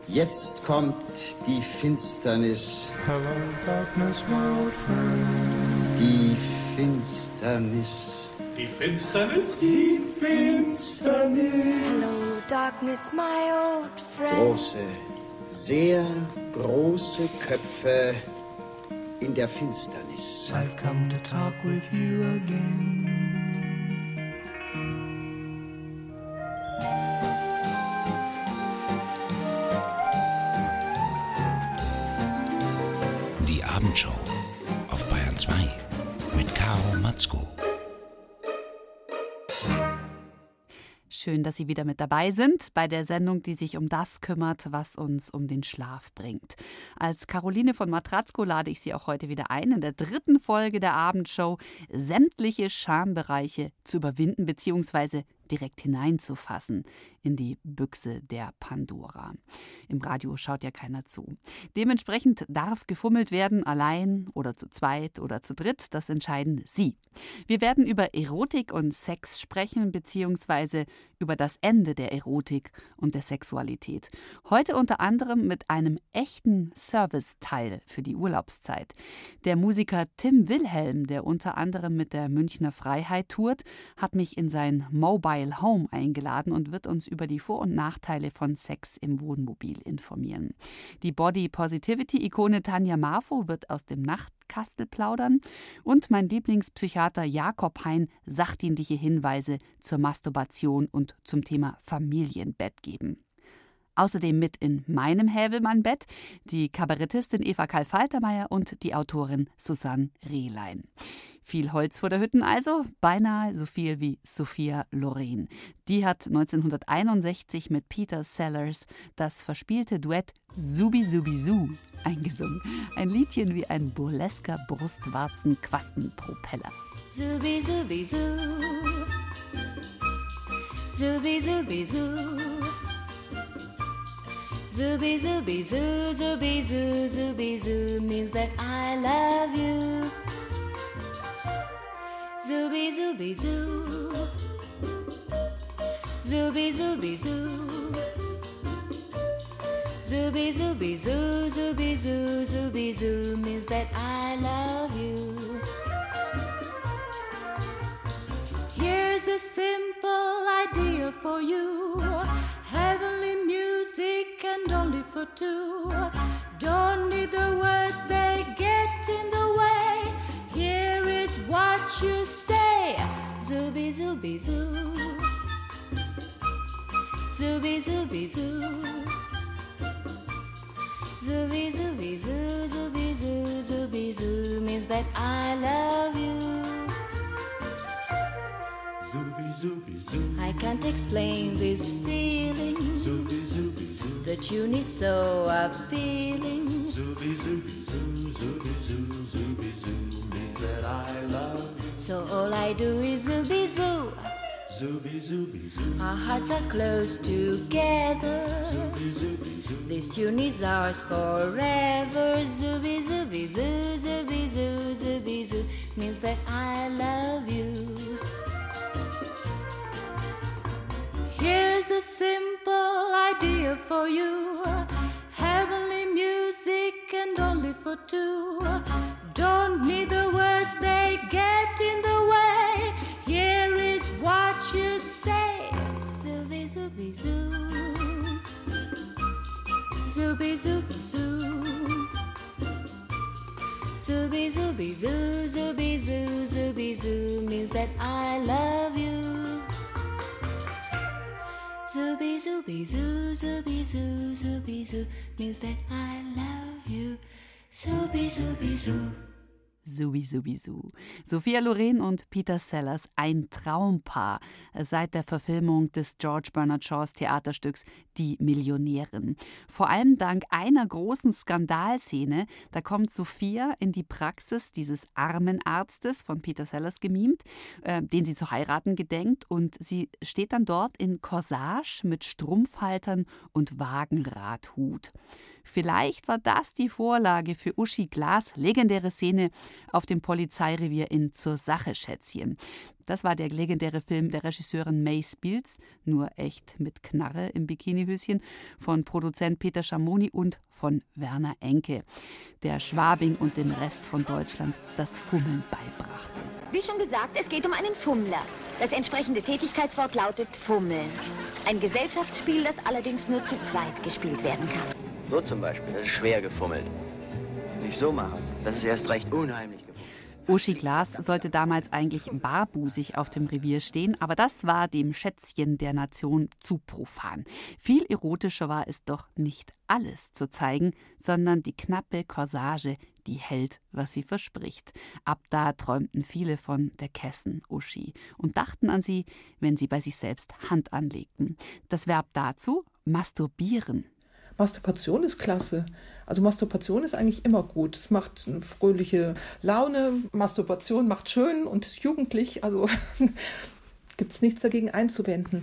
Jetzt kommt die Finsternis. Hello, darkness, my old friend. Die Finsternis. Die Finsternis? Die Finsternis. Hello, darkness, my old friend. Große, sehr große Köpfe in der Finsternis. I've come to talk with you again. Die Abendshow auf Bayern 2 mit Caro Matzko. Schön, dass Sie wieder mit dabei sind bei der Sendung, die sich um das kümmert, was uns um den Schlaf bringt. Als Caroline von Matratzko lade ich Sie auch heute wieder ein, in der 3. Folge der Abendshow sämtliche Schambereiche zu überwinden bzw. direkt hineinzufassen in die Büchse der Pandora. Im Radio schaut ja keiner zu. Dementsprechend darf gefummelt werden, allein oder zu zweit oder zu dritt, das entscheiden Sie. Wir werden über Erotik und Sex sprechen, beziehungsweise über das Ende der Erotik und der Sexualität. Heute unter anderem mit einem echten Serviceteil für die Urlaubszeit. Der Musiker Tim Wilhelm, der unter anderem mit der Münchner Freiheit tourt, hat mich in sein Mobile Home eingeladen und wird uns über die Vor- und Nachteile von Sex im Wohnmobil informieren. Die Body-Positivity-Ikone Tanja Marfo wird aus dem Nachtkastel plaudern und mein Lieblingspsychiater Jakob Hein sachdienliche Hinweise zur Masturbation und zum Thema Familienbett geben. Außerdem mit in meinem Hävelmann-Bett die Kabarettistin Eva Karl-Faltermeier und die Autorin Susanne Rehlein. Viel Holz vor der Hütten also, beinahe so viel wie Sophia Loren. Die hat 1961 mit Peter Sellers das verspielte Duett Zubi Zubi Zu eingesungen. Ein Liedchen wie ein burlesker Brustwarzen-Quastenpropeller. Zubi Zubi Zu. Zubi Zubi Zu. Zubi Zubi Zu, Zubi Zu, Zubi Zu means that I love you. Zubi Zubi Zu. Zubi Zubi Zu. Zubi Zubi Zu, Zubi Zu, Zubi Zu means that I love you. Here's a simple idea for you. Heavenly music and only for two. Don't need the words, they get in the way. Here is what you say. Zubi Zubi Zu. Zubi Zubi Zu. Zubi Zubi Zu, Zubi Zu, Zubi Zu means that I love you. Zubi Zubi Zu. I can't explain this feeling. Zubi Zubi Zu. The tune is so appealing. Zubi Zubi Zu. Zubi Zu. Zubi Zu means that I love you. So all I do is zubi zoo. Zubi Zubi Zu. Our hearts are close together. Zubi Zubi Zu. This tune is ours forever. Zubi zubi zoo, zubi zoo, zubi zoo means that I love you. Here's a simple idea for you. Heavenly music and only for two. Don't need the words, they get in the way. Here is what you say. Zubi zubi zoo. Zubi zubi zoo. Zubi zubi zoo, zubi zoo, zubi zoo means that I love you. Zubi zubi zoo, zubi zoo, zubi zoo means that I love you. Zubi zubi zoo. Zubi Zubi Zu. Sophia Loren und Peter Sellers, ein Traumpaar seit der Verfilmung des George Bernard Shaws Theaterstücks Die Millionärin. Vor allem dank einer großen Skandalszene, da kommt Sophia in die Praxis dieses armen Arztes, von Peter Sellers gemimt, den sie zu heiraten gedenkt, und sie steht dann dort in Corsage mit Strumpfhaltern und Wagenradhut. Vielleicht war das die Vorlage für Uschi Glas' legendäre Szene, auf dem Polizeirevier in Zur Sache, Schätzchen. Das war der legendäre Film der Regisseurin May Spils, nur echt mit Knarre im Bikinihöschen, von Produzent Peter Schamoni und von Werner Enke, der Schwabing und dem Rest von Deutschland das Fummeln beibrachte. Wie schon gesagt, es geht um einen Fummler. Das entsprechende Tätigkeitswort lautet Fummeln. Ein Gesellschaftsspiel, das allerdings nur zu zweit gespielt werden kann. So zum Beispiel, das ist schwer gefummelt. Nicht so machen, das ist erst recht unheimlich gefummelt. Uschi Glas sollte damals eigentlich barbusig auf dem Revier stehen, aber das war dem Schätzchen der Nation zu profan. Viel erotischer war es doch nicht alles zu zeigen, sondern die knappe Corsage, die hält, was sie verspricht. Ab da träumten viele von der Kessen-Uschi und dachten an sie, wenn sie bei sich selbst Hand anlegten. Das Verb dazu: masturbieren. Masturbation ist klasse. Also Masturbation ist eigentlich immer gut. Es macht eine fröhliche Laune. Masturbation macht schön und jugendlich. Also gibt es nichts dagegen einzuwenden.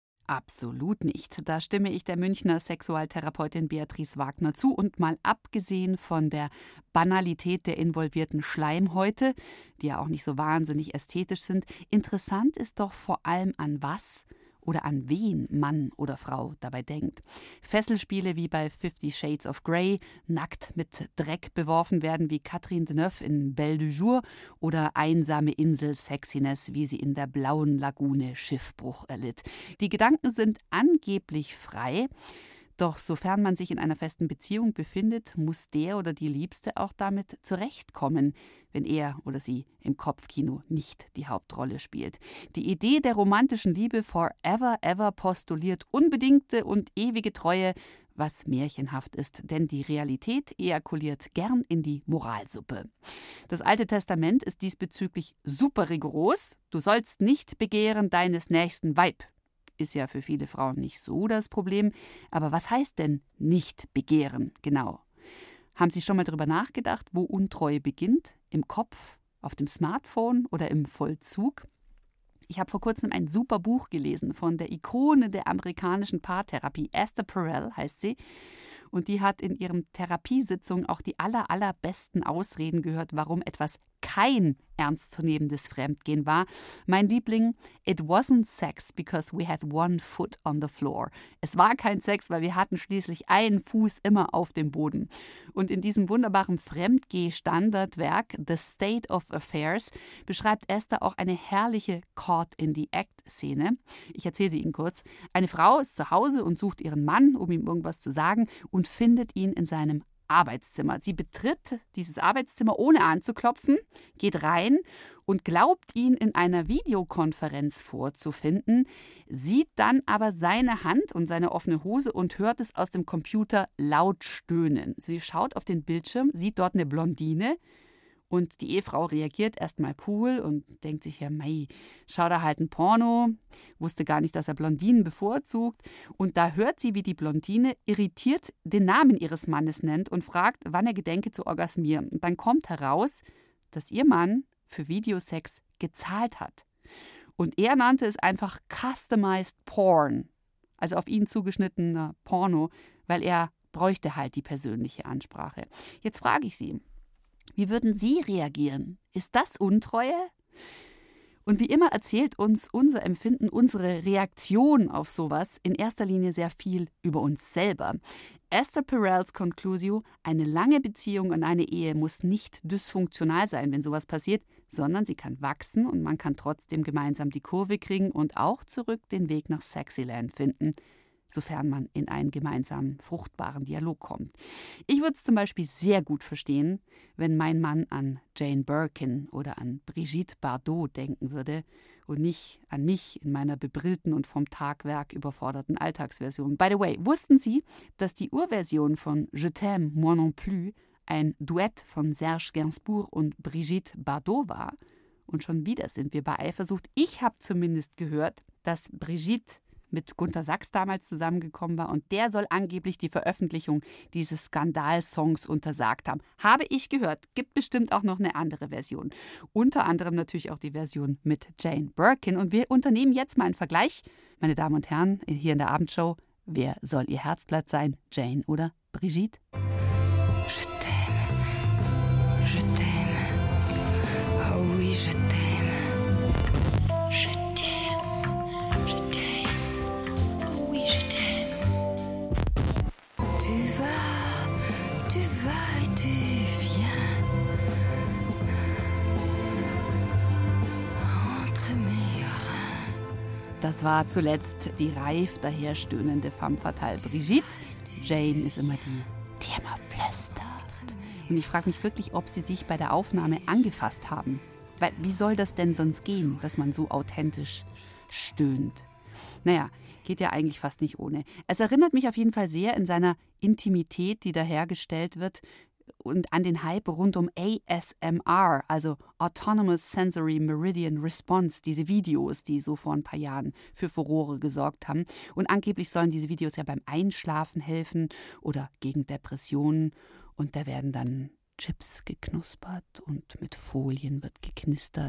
Absolut nicht. Da stimme ich der Münchner Sexualtherapeutin Beatrice Wagner zu. Und mal abgesehen von der Banalität der involvierten Schleimhäute, die ja auch nicht so wahnsinnig ästhetisch sind, interessant ist doch vor allem, an was oder an wen Mann oder Frau dabei denkt. Fesselspiele wie bei 50 Shades of Grey, nackt mit Dreck beworfen werden wie Catherine Deneuve in Belle du Jour oder einsame Insel-Sexiness, wie sie in der blauen Lagune Schiffbruch erlitt. Die Gedanken sind angeblich frei, doch sofern man sich in einer festen Beziehung befindet, muss der oder die Liebste auch damit zurechtkommen, wenn er oder sie im Kopfkino nicht die Hauptrolle spielt. Die Idee der romantischen Liebe forever ever postuliert unbedingte und ewige Treue, was märchenhaft ist, denn die Realität ejakuliert gern in die Moralsuppe. Das Alte Testament ist diesbezüglich super rigoros. Du sollst nicht begehren deines nächsten Weib. Ist ja für viele Frauen nicht so das Problem. Aber was heißt denn nicht begehren genau? Haben Sie schon mal darüber nachgedacht, wo Untreue beginnt? Im Kopf, auf dem Smartphone oder im Vollzug? Ich habe vor kurzem ein super Buch gelesen von der Ikone der amerikanischen Paartherapie. Esther Perel heißt sie. Und die hat in ihren Therapiesitzungen auch die allerbesten Ausreden gehört, warum etwas kein ernstzunehmendes Fremdgehen war. Mein Liebling: It wasn't sex because we had one foot on the floor. Es war kein Sex, weil wir hatten schließlich einen Fuß immer auf dem Boden. Und in diesem wunderbaren Fremdgeh-Standardwerk The State of Affairs beschreibt Esther auch eine herrliche Caught-in-the-Act-Szene. Ich erzähle sie Ihnen kurz. Eine Frau ist zu Hause und sucht ihren Mann, um ihm irgendwas zu sagen, und findet ihn in seinem Arbeitszimmer. Sie betritt dieses Arbeitszimmer ohne anzuklopfen, geht rein und glaubt, ihn in einer Videokonferenz vorzufinden, sieht dann aber seine Hand und seine offene Hose und hört es aus dem Computer laut stöhnen. Sie schaut auf den Bildschirm, sieht dort eine Blondine. Und die Ehefrau reagiert erstmal cool und denkt sich, ja, mei, schau da halt ein Porno, wusste gar nicht, dass er Blondinen bevorzugt. Und da hört sie, wie die Blondine irritiert den Namen ihres Mannes nennt und fragt, wann er gedenke zu orgasmieren. Und dann kommt heraus, dass ihr Mann für Videosex gezahlt hat. Und er nannte es einfach Customized Porn, also auf ihn zugeschnittener Porno, weil er bräuchte halt die persönliche Ansprache. Jetzt frage ich Sie: Wie würden Sie reagieren? Ist das Untreue? Und wie immer erzählt uns unser Empfinden, unsere Reaktion auf sowas in erster Linie sehr viel über uns selber. Esther Perels Conclusio: Eine lange Beziehung und eine Ehe muss nicht dysfunktional sein, wenn sowas passiert, sondern sie kann wachsen und man kann trotzdem gemeinsam die Kurve kriegen und auch zurück den Weg nach Sexyland finden, sofern man in einen gemeinsamen, fruchtbaren Dialog kommt. Ich würde es zum Beispiel sehr gut verstehen, wenn mein Mann an Jane Birkin oder an Brigitte Bardot denken würde und nicht an mich in meiner bebrillten und vom Tagwerk überforderten Alltagsversion. By the way, wussten Sie, dass die Urversion von Je t'aime, moi non plus ein Duett von Serge Gainsbourg und Brigitte Bardot war? Und schon wieder sind wir bei Eifersucht. Ich habe zumindest gehört, dass Brigitte mit Gunter Sachs damals zusammengekommen war und der soll angeblich die Veröffentlichung dieses Skandalsongs untersagt haben. Habe ich gehört. Gibt bestimmt auch noch eine andere Version. Unter anderem natürlich auch die Version mit Jane Birkin. Und wir unternehmen jetzt mal einen Vergleich. Meine Damen und Herren, hier in der Abendshow: Wer soll Ihr Herzblatt sein? Jane oder Brigitte? Je t'aime, Das war zuletzt die reif daherstöhnende femme fatale Brigitte. Jane ist immer die immer flüstert. Und ich frage mich wirklich, ob sie sich bei der Aufnahme angefasst haben. Weil, wie soll das denn sonst gehen, dass man so authentisch stöhnt? Naja, geht ja eigentlich fast nicht ohne. Es erinnert mich auf jeden Fall sehr in seiner Intimität, die da hergestellt wird, und an den Hype rund um ASMR, also Autonomous Sensory Meridian Response, diese Videos, die so vor ein paar Jahren für Furore gesorgt haben. Und angeblich sollen diese Videos ja beim Einschlafen helfen oder gegen Depressionen. Und da werden dann Chips geknuspert und mit Folien wird geknistert.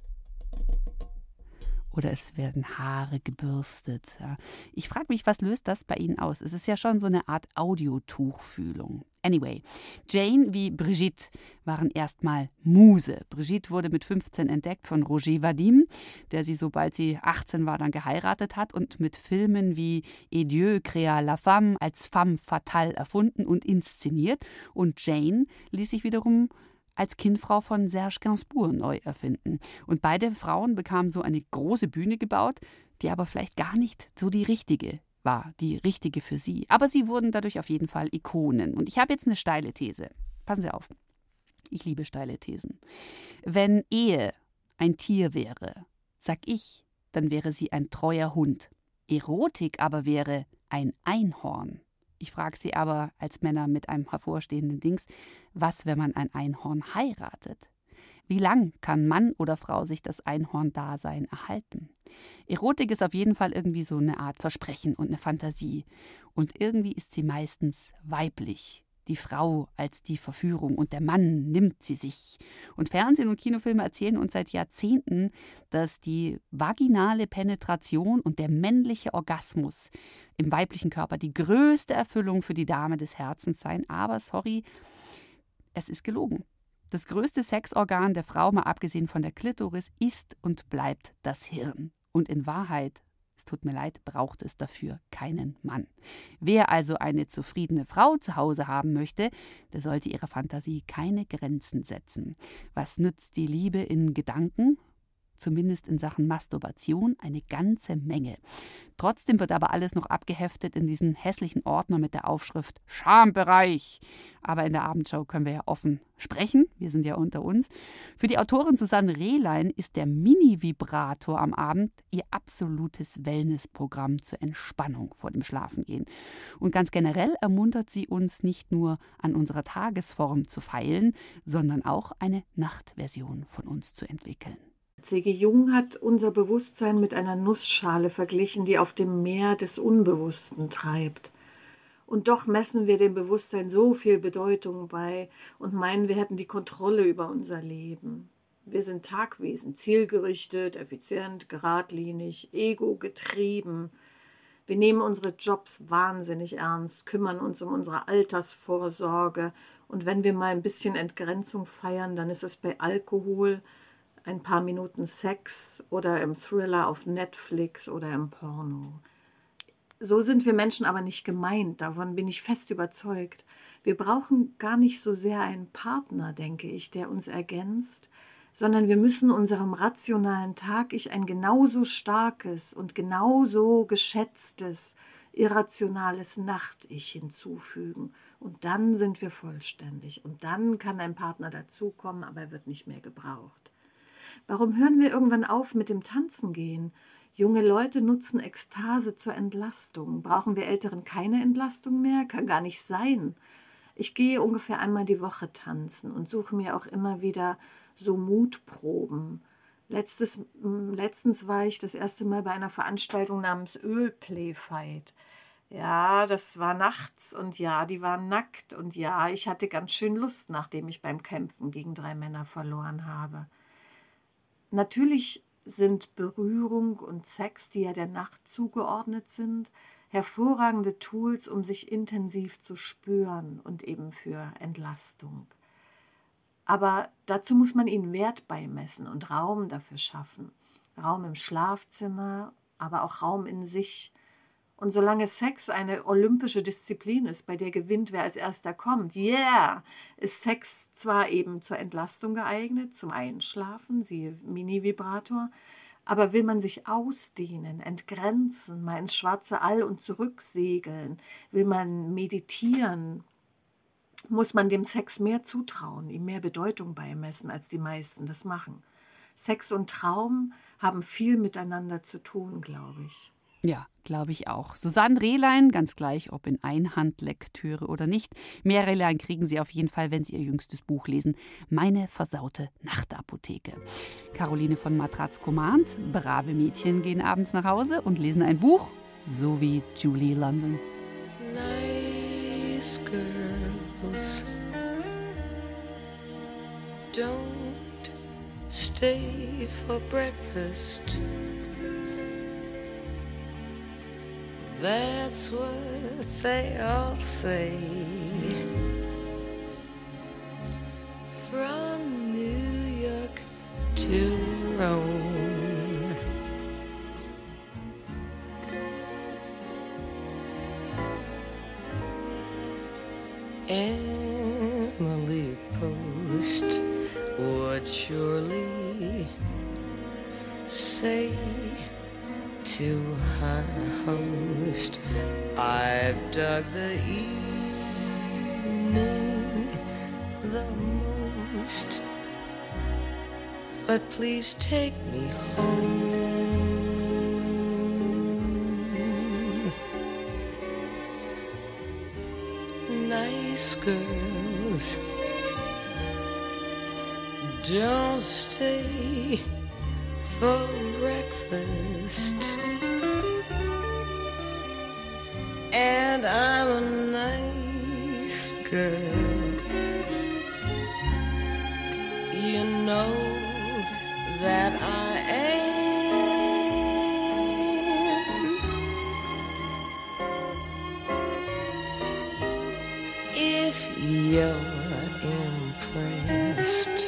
Oder es werden Haare gebürstet. Ja. Ich frage mich, was löst das bei Ihnen aus? Es ist ja schon so eine Art Audiotuchfühlung. Anyway, Jane wie Brigitte waren erstmal Muse. Brigitte wurde mit 15 entdeckt von Roger Vadim, der sie, sobald sie 18 war, dann geheiratet hat und mit Filmen wie Et Dieu créa la femme als femme fatale erfunden und inszeniert. Und Jane ließ sich wiederum als Kindfrau von Serge Gainsbourg neu erfinden. Und beide Frauen bekamen so eine große Bühne gebaut, die aber vielleicht gar nicht so die richtige war, die richtige für sie. Aber sie wurden dadurch auf jeden Fall Ikonen. Und ich habe jetzt eine steile These. Passen Sie auf. Ich liebe steile Thesen. Wenn Ehe ein Tier wäre, sag ich, dann wäre sie ein treuer Hund. Erotik aber wäre ein Einhorn. Ich frage Sie aber als Männer mit einem hervorstehenden Dings, was, wenn man ein Einhorn heiratet? Wie lang kann Mann oder Frau sich das Einhorn-Dasein erhalten? Erotik ist auf jeden Fall irgendwie so eine Art Versprechen und eine Fantasie. Und irgendwie ist sie meistens weiblich. Die Frau als die Verführung und der Mann nimmt sie sich. Und Fernsehen und Kinofilme erzählen uns seit Jahrzehnten, dass die vaginale Penetration und der männliche Orgasmus im weiblichen Körper die größte Erfüllung für die Dame des Herzens seien. Aber sorry, es ist gelogen. Das größte Sexorgan der Frau, mal abgesehen von der Klitoris, ist und bleibt das Hirn. Und in Wahrheit, es tut mir leid, braucht es dafür keinen Mann. Wer also eine zufriedene Frau zu Hause haben möchte, der sollte ihrer Fantasie keine Grenzen setzen. Was nützt die Liebe in Gedanken? Zumindest in Sachen Masturbation eine ganze Menge. Trotzdem wird aber alles noch abgeheftet in diesen hässlichen Ordner mit der Aufschrift Schambereich. Aber in der Abendschau können wir ja offen sprechen. Wir sind ja unter uns. Für die Autorin Susanne Rehlein ist der Mini-Vibrator am Abend ihr absolutes Wellnessprogramm zur Entspannung vor dem Schlafengehen. Und ganz generell ermuntert sie uns nicht nur an unserer Tagesform zu feilen, sondern auch eine Nachtversion von uns zu entwickeln. C.G. Jung hat unser Bewusstsein mit einer Nussschale verglichen, die auf dem Meer des Unbewussten treibt. Und doch messen wir dem Bewusstsein so viel Bedeutung bei und meinen, wir hätten die Kontrolle über unser Leben. Wir sind Tagwesen, zielgerichtet, effizient, geradlinig, ego-getrieben. Wir nehmen unsere Jobs wahnsinnig ernst, kümmern uns um unsere Altersvorsorge. Und wenn wir mal ein bisschen Entgrenzung feiern, dann ist es bei Alkohol, ein paar Minuten Sex oder im Thriller auf Netflix oder im Porno. So sind wir Menschen aber nicht gemeint, davon bin ich fest überzeugt. Wir brauchen gar nicht so sehr einen Partner, denke ich, der uns ergänzt, sondern wir müssen unserem rationalen Tag-Ich ein genauso starkes und genauso geschätztes, irrationales Nacht-Ich hinzufügen. Und dann sind wir vollständig. Und dann kann ein Partner dazukommen, aber er wird nicht mehr gebraucht. Warum hören wir irgendwann auf mit dem Tanzen gehen? Junge Leute nutzen Ekstase zur Entlastung. Brauchen wir Älteren keine Entlastung mehr? Kann gar nicht sein. Ich gehe ungefähr einmal die Woche tanzen und suche mir auch immer wieder so Mutproben. Letztens war ich das erste Mal bei einer Veranstaltung namens Ölplayfight. Ja, das war nachts und ja, die waren nackt und ja, ich hatte ganz schön Lust, nachdem ich beim Kämpfen gegen 3 Männer verloren habe. Natürlich sind Berührung und Sex, die ja der Nacht zugeordnet sind, hervorragende Tools, um sich intensiv zu spüren und eben für Entlastung. Aber dazu muss man ihnen Wert beimessen und Raum dafür schaffen. Raum im Schlafzimmer, aber auch Raum in sich. Und solange Sex eine olympische Disziplin ist, bei der gewinnt, wer als erster kommt, ist Sex zwar eben zur Entlastung geeignet, zum Einschlafen, siehe Mini-Vibrator, Aber will man sich ausdehnen, entgrenzen, mal ins schwarze All und zurücksegeln, will man meditieren, muss man dem Sex mehr zutrauen, ihm mehr Bedeutung beimessen, als die meisten das machen. Sex und Traum haben viel miteinander zu tun, glaube ich. Ja, glaube ich auch. Susanne Rehlein, ganz gleich, ob in Einhandlektüre oder nicht. Mehr Rehlein kriegen Sie auf jeden Fall, wenn Sie Ihr jüngstes Buch lesen. Meine versaute Nachtapotheke. Caroline von Matratzko mahnt, brave Mädchen gehen abends nach Hause und lesen ein Buch, so wie Julie London. Nice girls don't stay for breakfast. That's what they all say. From New York to Rome. Emily Post would surely say to her host, I've dug the evening the most, but please take me home. Nice girls don't stay for breakfast, and I'm a nice girl. You know that I am. If you're impressed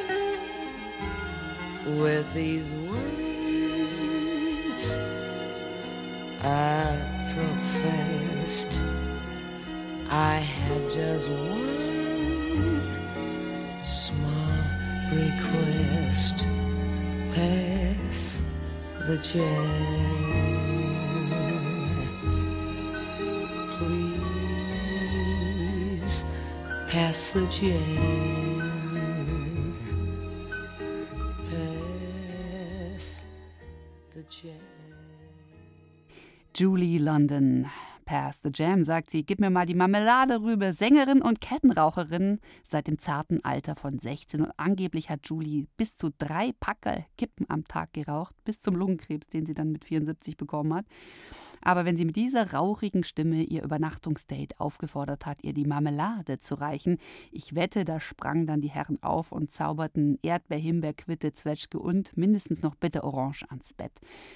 with these words I professed, I have just one small request. Pass the jam, please. Pass the jam. Julie London, Pass the Jam, sagt sie, gib mir mal die Marmelade rüber. Sängerin und Kettenraucherin seit dem zarten Alter von 16. Und angeblich hat Julie bis zu 3 Packerl Kippen am Tag geraucht, bis zum Lungenkrebs, den sie dann mit 74 bekommen hat. Aber wenn sie mit dieser rauchigen Stimme ihr Übernachtungsdate aufgefordert hat, ihr die Marmelade zu reichen, ich wette, da sprangen dann die Herren auf und zauberten Erdbeer, Himbeer, Quitte, Zwetschge und mindestens noch Bitterorange ans Bett.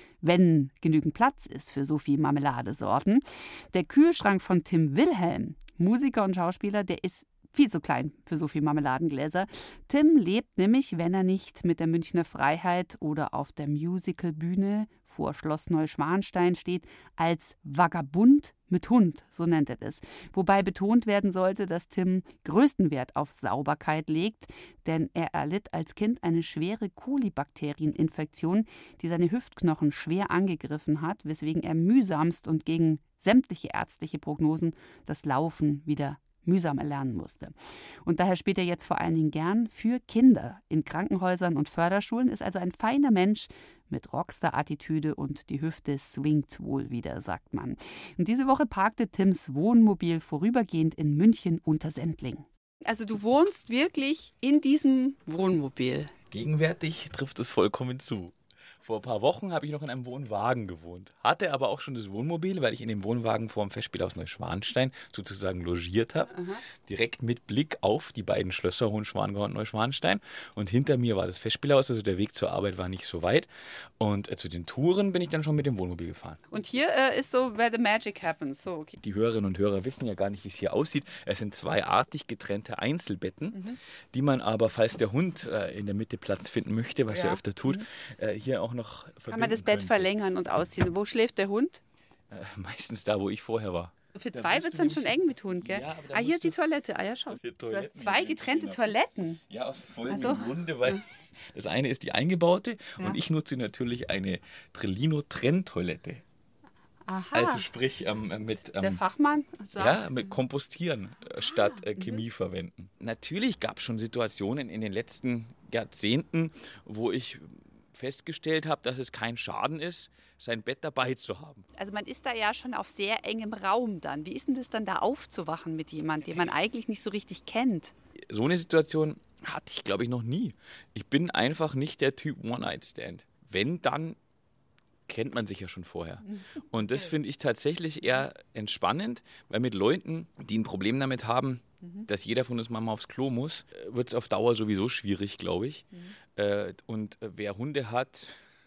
Wenn genügend Platz ist für so viele Marmeladesorten. Der Kühlschrank von Tim Wilhelm, Musiker und Schauspieler, der ist viel zu klein für so viele Marmeladengläser. Tim lebt nämlich, wenn er nicht mit der Münchner Freiheit oder auf der Musicalbühne vor Schloss Neuschwanstein steht, als Vagabund mit Hund, so nennt er das. Wobei betont werden sollte, dass Tim größten Wert auf Sauberkeit legt, denn er erlitt als Kind eine schwere Kolibakterieninfektion, die seine Hüftknochen schwer angegriffen hat, weswegen er mühsamst und gegen sämtliche ärztliche Prognosen das Laufen wieder mühsam erlernen musste. Und daher spielt er jetzt vor allen Dingen gern für Kinder in Krankenhäusern und Förderschulen, ist also ein feiner Mensch mit Rockstar-Attitüde und die Hüfte swingt wohl wieder, sagt man. Und diese Woche parkte Tims Wohnmobil vorübergehend in München-Untersendling. Also du wohnst wirklich in diesem Wohnmobil? Gegenwärtig trifft es vollkommen zu. Vor ein paar Wochen habe ich noch in einem Wohnwagen gewohnt, hatte aber auch schon das Wohnmobil, weil ich in dem Wohnwagen vor dem Festspielhaus Neuschwanstein sozusagen logiert habe. Direkt mit Blick auf die beiden Schlösser Hohenschwangau und Neuschwanstein. Und hinter mir war das Festspielhaus, also der Weg zur Arbeit war nicht so weit. Und zu den Touren bin ich dann schon mit dem Wohnmobil gefahren. Und hier ist so, where the magic happens. So, okay. Die Hörerinnen und Hörer wissen ja gar nicht, wie es hier aussieht. Es sind 2 artig getrennte Einzelbetten, die man aber, falls der Hund in der Mitte Platz finden möchte, was er öfter tut, hier auch noch verbinden kann man das Bett verlängern und ausziehen. Wo schläft der Hund? Meistens da, wo ich vorher war. Für zwei wird es dann schon eng mit Hund, gell? Ja, aber da hier ist die musst Toilette. Ah ja, schau. Du hast zwei getrennte Toiletten. Ja, aus folgendem Ach so. Grunde, weil das eine ist die eingebaute und ich nutze natürlich eine Trellino-Trenntoilette. Aha. Also sprich mit Der Fachmann sagt. mit Kompostieren statt Chemie verwenden. Natürlich gab es schon Situationen in den letzten Jahrzehnten, wo ich festgestellt habe, dass es kein Schaden ist, sein Bett dabei zu haben. Also man ist da ja schon auf sehr engem Raum dann. Wie ist denn das dann da aufzuwachen mit jemandem, den man eigentlich nicht so richtig kennt? So eine Situation hatte ich, glaube ich, noch nie. Ich bin einfach nicht der Typ One-Night-Stand. Wenn, dann kennt man sich ja schon vorher. Und das finde ich tatsächlich eher entspannend, weil mit Leuten, die ein Problem damit haben, dass jeder von uns mal aufs Klo muss, wird es auf Dauer sowieso schwierig, glaube ich. Und wer Hunde hat,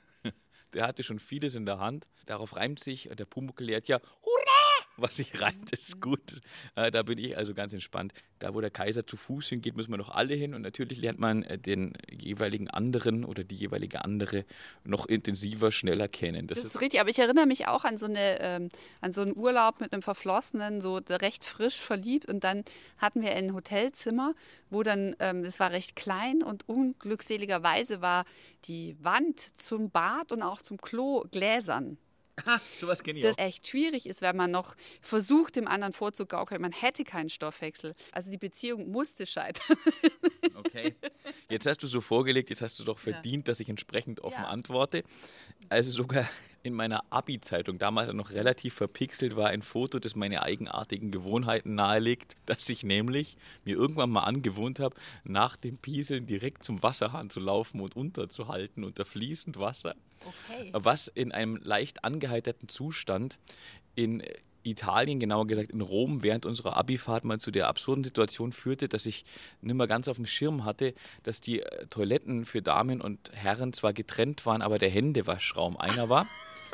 der hatte schon vieles in der Hand. Darauf reimt sich, der Pumuckl lehrt ja, Hurra! Was sich reimt, ist gut. Da bin ich also ganz entspannt. Da, wo der Kaiser zu Fuß hingeht, müssen wir noch alle hin. Und natürlich lernt man den jeweiligen anderen oder die jeweilige andere noch intensiver, schneller kennen. Das ist richtig, aber ich erinnere mich auch an so einen Urlaub mit einem Verflossenen, so recht frisch verliebt. Und dann hatten wir ein Hotelzimmer, wo dann, das war recht klein und unglückseligerweise war die Wand zum Bad und auch zum Klo gläsern. Aha, sowas kenne ich Das auch. echt schwierig ist, wenn man noch versucht, dem anderen vorzugaukeln, man hätte keinen Stoffwechsel. Also die Beziehung musste scheitern. Okay. Jetzt hast du so vorgelegt, jetzt hast du doch verdient, dass ich entsprechend offen antworte. Also sogar in meiner Abi-Zeitung, damals noch relativ verpixelt, war ein Foto, das meine eigenartigen Gewohnheiten nahelegt, dass ich nämlich mir irgendwann mal angewohnt habe, nach dem Pieseln direkt zum Wasserhahn zu laufen und unterzuhalten unter fließend Wasser. Okay. Was in einem leicht angeheiterten Zustand in Italien, genauer gesagt in Rom, während unserer Abifahrt mal zu der absurden Situation führte, dass ich nicht mehr ganz auf dem Schirm hatte, dass die Toiletten für Damen und Herren zwar getrennt waren, aber der Händewaschraum einer war.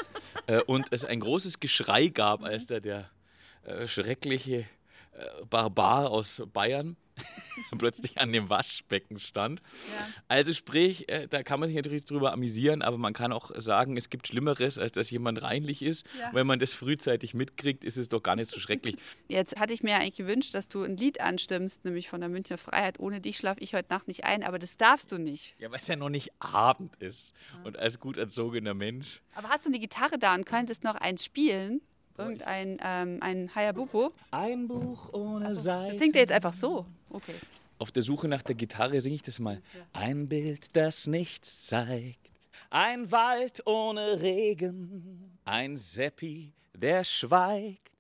Und es ein großes Geschrei gab, als da der schreckliche Barbar aus Bayern plötzlich an dem Waschbecken stand. Ja. Also sprich, da kann man sich natürlich drüber amüsieren, aber man kann auch sagen, es gibt Schlimmeres, als dass jemand reinlich ist. Ja. Wenn man das frühzeitig mitkriegt, ist es doch gar nicht so schrecklich. Jetzt hatte ich mir eigentlich gewünscht, dass du ein Lied anstimmst, nämlich von der Münchner Freiheit. Ohne dich schlafe ich heute Nacht nicht ein, aber das darfst du nicht. Ja, weil es ja noch nicht Abend ist. Und als gut erzogener Mensch. Aber hast du eine Gitarre da und könntest noch eins spielen? Irgendein ein Hayabubu? Ein Buch ohne Seiten. Das singt er jetzt einfach so. Okay. Auf der Suche nach der Gitarre singe ich das mal. Ein Bild, das nichts zeigt. Ein Wald ohne Regen. Ein Seppi, der schweigt.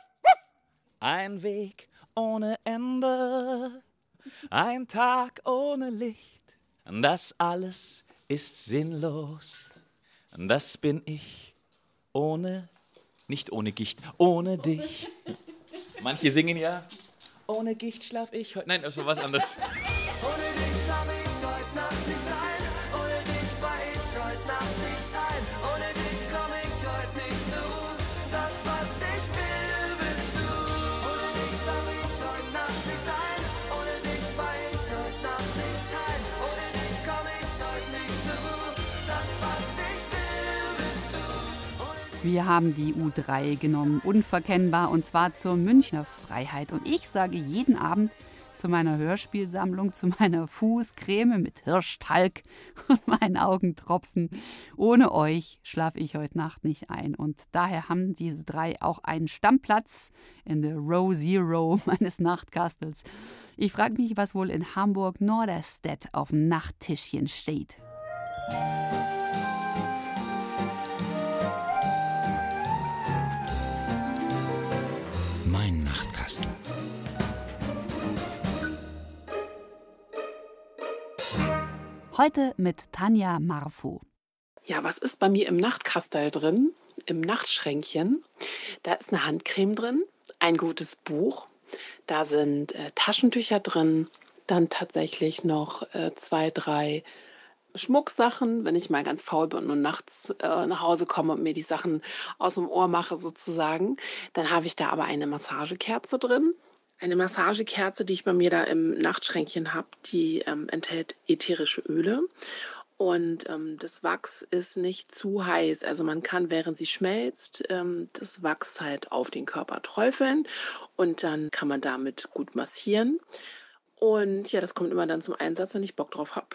Ein Weg ohne Ende. Ein Tag ohne Licht. Das alles ist sinnlos. Das bin ich nicht ohne Gicht, ohne dich. Manche singen ja, ohne Gicht schlaf ich heute. Nein, das war was anderes. Ohne dich schlaf ich heute Nacht nicht ein. Ohne dich fahr ich heute Nacht nicht ein. Ohne dich komm ich heute nicht zur Ruhe. Das, was ich will, bist du. Ohne dich schlaf ich heute Nacht nicht ein. Ohne dich fahr ich heute Nacht nicht ein. Ohne dich komm ich heute nicht zur Ruhe. Das, was ich will, bist du. Wir haben die U3 genommen, unverkennbar, und zwar zur Münchner Freiheit. Und ich sage jeden Abend zu meiner Hörspielsammlung, zu meiner Fußcreme mit Hirschtalg und meinen Augentropfen: Ohne euch schlafe ich heute Nacht nicht ein. Und daher haben diese drei auch einen Stammplatz in der Row Zero meines Nachtkastels. Ich frage mich, was wohl in Hamburg-Norderstedt auf dem Nachttischchen steht. Mein Nachtkastel. Heute mit Tanja Marfo. Ja, was ist bei mir im Nachtkastel drin? Im Nachtschränkchen. Da ist eine Handcreme drin, ein gutes Buch. Da sind Taschentücher drin. Dann tatsächlich noch 2, 3 Schmucksachen, wenn ich mal ganz faul bin und nachts nach Hause komme und mir die Sachen aus dem Ohr mache sozusagen. Dann habe ich da aber eine Massagekerze drin. Eine Massagekerze, die ich bei mir da im Nachtschränkchen habe, die enthält ätherische Öle Und das Wachs ist nicht zu heiß. Also man kann, während sie schmelzt, das Wachs halt auf den Körper träufeln und dann kann man damit gut massieren. Und ja, das kommt immer dann zum Einsatz, wenn ich Bock drauf habe.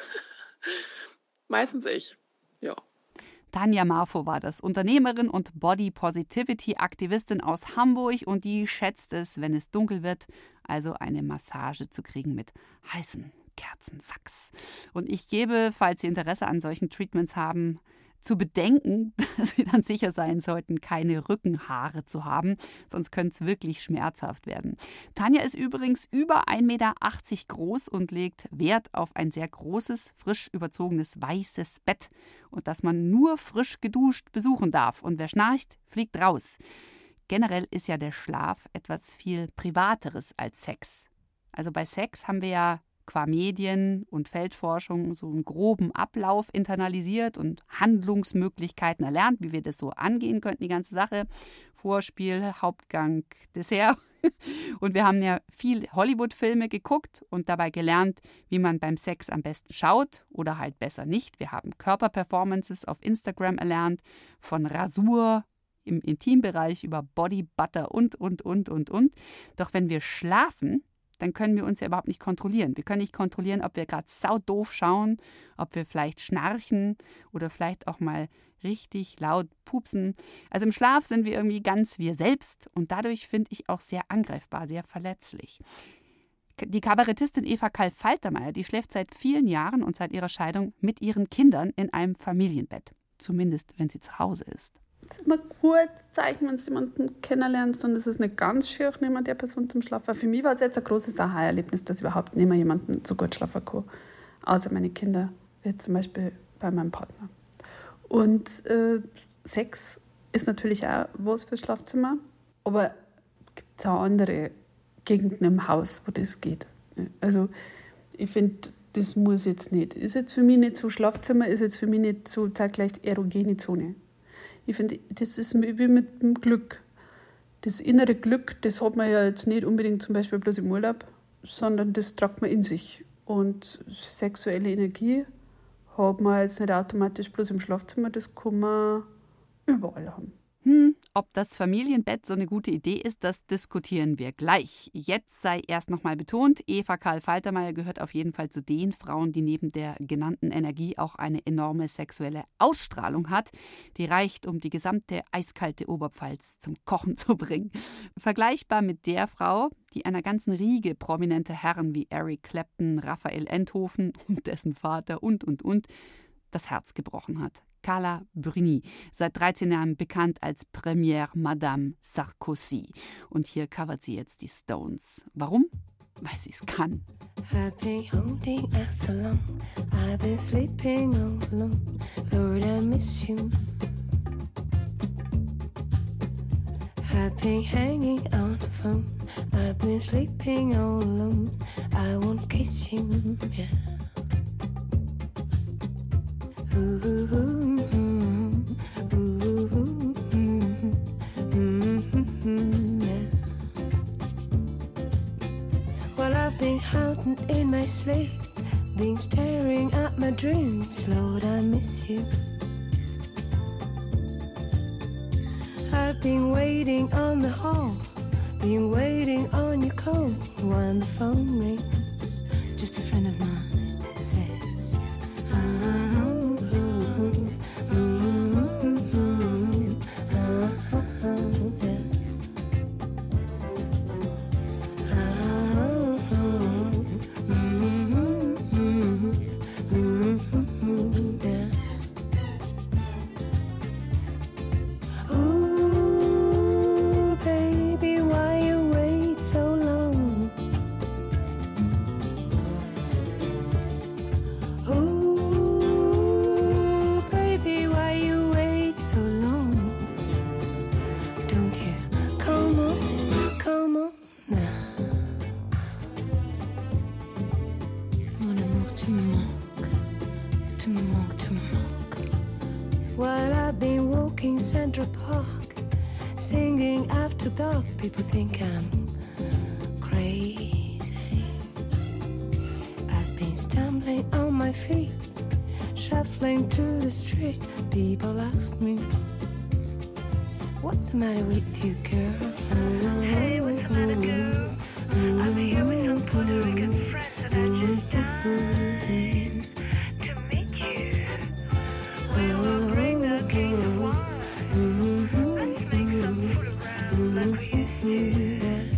Meistens ich, ja. Tanja Marfo war das, Unternehmerin und Body-Positivity-Aktivistin aus Hamburg und die schätzt es, wenn es dunkel wird, also eine Massage zu kriegen mit heißem Kerzenwachs. Und ich gebe, falls Sie Interesse an solchen Treatments haben, zu bedenken, dass Sie dann sicher sein sollten, keine Rückenhaare zu haben, sonst könnte es wirklich schmerzhaft werden. Tanja ist übrigens über 1,80 Meter groß und legt Wert auf ein sehr großes, frisch überzogenes weißes Bett und das man nur frisch geduscht besuchen darf. Und wer schnarcht, fliegt raus. Generell ist ja der Schlaf etwas viel Privateres als Sex. Also bei Sex haben wir ja qua Medien und Feldforschung so einen groben Ablauf internalisiert und Handlungsmöglichkeiten erlernt, wie wir das so angehen könnten, die ganze Sache. Vorspiel, Hauptgang, Dessert. Und wir haben ja viel Hollywood-Filme geguckt und dabei gelernt, wie man beim Sex am besten schaut oder halt besser nicht. Wir haben Körperperformances auf Instagram erlernt, von Rasur im Intimbereich über Body Butter und. Doch wenn wir schlafen, dann können wir uns ja überhaupt nicht kontrollieren. Wir können nicht kontrollieren, ob wir gerade saudoof schauen, ob wir vielleicht schnarchen oder vielleicht auch mal richtig laut pupsen. Also im Schlaf sind wir irgendwie ganz wir selbst und dadurch finde ich auch sehr angreifbar, sehr verletzlich. Die Kabarettistin Eva Karl-Faltermeier, die schläft seit vielen Jahren und seit ihrer Scheidung mit ihren Kindern in einem Familienbett. Zumindest, wenn sie zu Hause ist. Es ist immer gut Zeichen, wenn du jemanden kennenlernst und es ist nicht ganz schier, neben der Person zum Schlafen. Für mich war es jetzt ein großes Aha-Erlebnis, dass ich überhaupt nicht mehr jemanden so gut schlafen kann, außer meine Kinder, wie zum Beispiel bei meinem Partner. Und Sex ist natürlich auch was fürs Schlafzimmer, aber es gibt auch andere Gegenden im Haus, wo das geht. Also ich finde, das muss jetzt nicht. Ist jetzt für mich nicht so Schlafzimmer, ist jetzt für mich nicht so zeitgleich erogene Zone. Ich finde, das ist wie mit dem Glück. Das innere Glück, das hat man ja jetzt nicht unbedingt zum Beispiel bloß im Urlaub, sondern das tragt man in sich. Und sexuelle Energie hat man jetzt nicht automatisch bloß im Schlafzimmer, das kann man überall haben. Ob das Familienbett so eine gute Idee ist, das diskutieren wir gleich. Jetzt sei erst nochmal betont, Eva Karl-Faltermeier gehört auf jeden Fall zu den Frauen, die neben der genannten Energie auch eine enorme sexuelle Ausstrahlung hat. Die reicht, um die gesamte eiskalte Oberpfalz zum Kochen zu bringen. Vergleichbar mit der Frau, die einer ganzen Riege prominenter Herren wie Eric Clapton, Raphael Enthofen und dessen Vater und das Herz gebrochen hat. Carla Bruni, seit 13 Jahren bekannt als Première Madame Sarkozy. Und hier covert sie jetzt die Stones. Warum? Weil sie es kann. I've been holding out so long, I've been sleeping all alone, Lord I miss you. I've been hanging on the phone, I've been sleeping all alone, I won't kiss you, yeah. Well, I've been hiding in my sleep, been staring at my dreams, Lord, I miss you. I've been waiting on the hall, been waiting on your call. When the phone rings, just a friend of mine says, people think I'm crazy. I've been stumbling on my feet, shuffling through the street. People ask me, what's the matter with you, girl? Hey, what's the matter, girl? I'm here with some Puerto Rican friends and I just died to meet you. We will bring the king of wine. Let's make some photographs like we used to.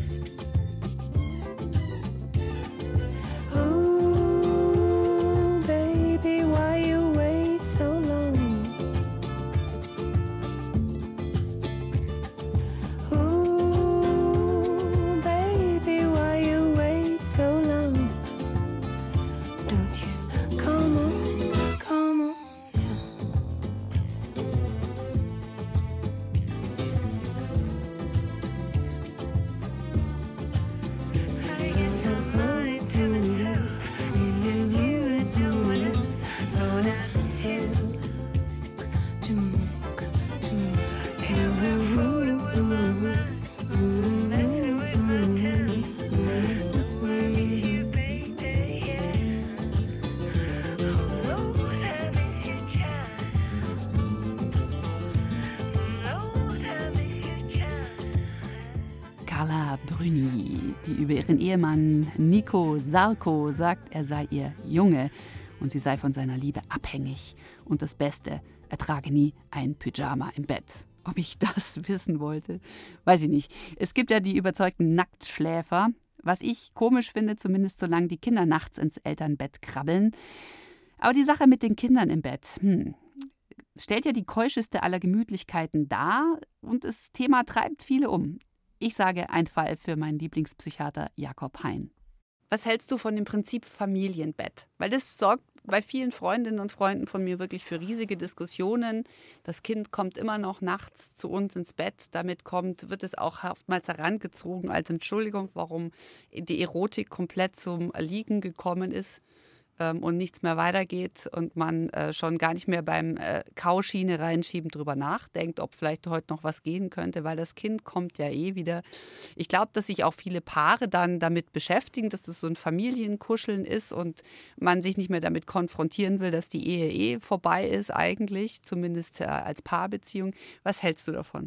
Carla Bruni, die über ihren Ehemann Nico Sarko sagt, er sei ihr Junge und sie sei von seiner Liebe abhängig. Und das Beste, er trage nie ein Pyjama im Bett. Ob ich das wissen wollte, weiß ich nicht. Es gibt ja die überzeugten Nacktschläfer, was ich komisch finde, zumindest solange die Kinder nachts ins Elternbett krabbeln. Aber die Sache mit den Kindern im Bett, stellt ja die keuscheste aller Gemütlichkeiten dar und das Thema treibt viele um. Ich sage, ein Fall für meinen Lieblingspsychiater Jakob Hein. Was hältst du von dem Prinzip Familienbett? Weil das sorgt bei vielen Freundinnen und Freunden von mir wirklich für riesige Diskussionen. Das Kind kommt immer noch nachts zu uns ins Bett. Damit wird es auch oftmals herangezogen als Entschuldigung, warum die Erotik komplett zum Erliegen gekommen ist und nichts mehr weitergeht und man schon gar nicht mehr beim Kauschiene reinschieben drüber nachdenkt, ob vielleicht heute noch was gehen könnte, weil das Kind kommt ja eh wieder. Ich glaube, dass sich auch viele Paare dann damit beschäftigen, dass das so ein Familienkuscheln ist und man sich nicht mehr damit konfrontieren will, dass die Ehe eh vorbei ist eigentlich, zumindest als Paarbeziehung. Was hältst du davon?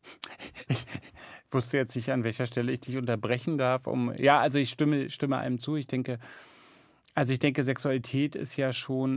Ich wusste jetzt nicht, an welcher Stelle ich dich unterbrechen darf. Also ich stimme einem zu. Ich denke, Sexualität ist ja schon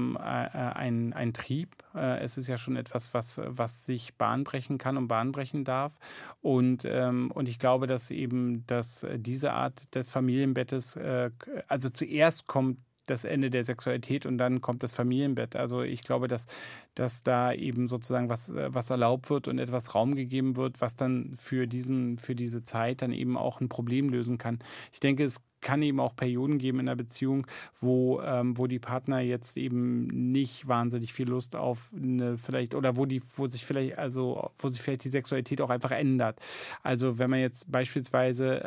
ein Trieb. Es ist ja schon etwas, was sich bahnbrechen kann und bahnbrechen darf. Und ich glaube, dass diese Art des Familienbettes, also zuerst kommt das Ende der Sexualität und dann kommt das Familienbett. Also ich glaube, dass da eben sozusagen was erlaubt wird und etwas Raum gegeben wird, was dann für diese Zeit dann eben auch ein Problem lösen kann. Ich denke, es kann eben auch Perioden geben in einer Beziehung, wo die Partner jetzt eben nicht wahnsinnig viel Lust auf eine vielleicht oder wo sich vielleicht die Sexualität auch einfach ändert. Also wenn man jetzt beispielsweise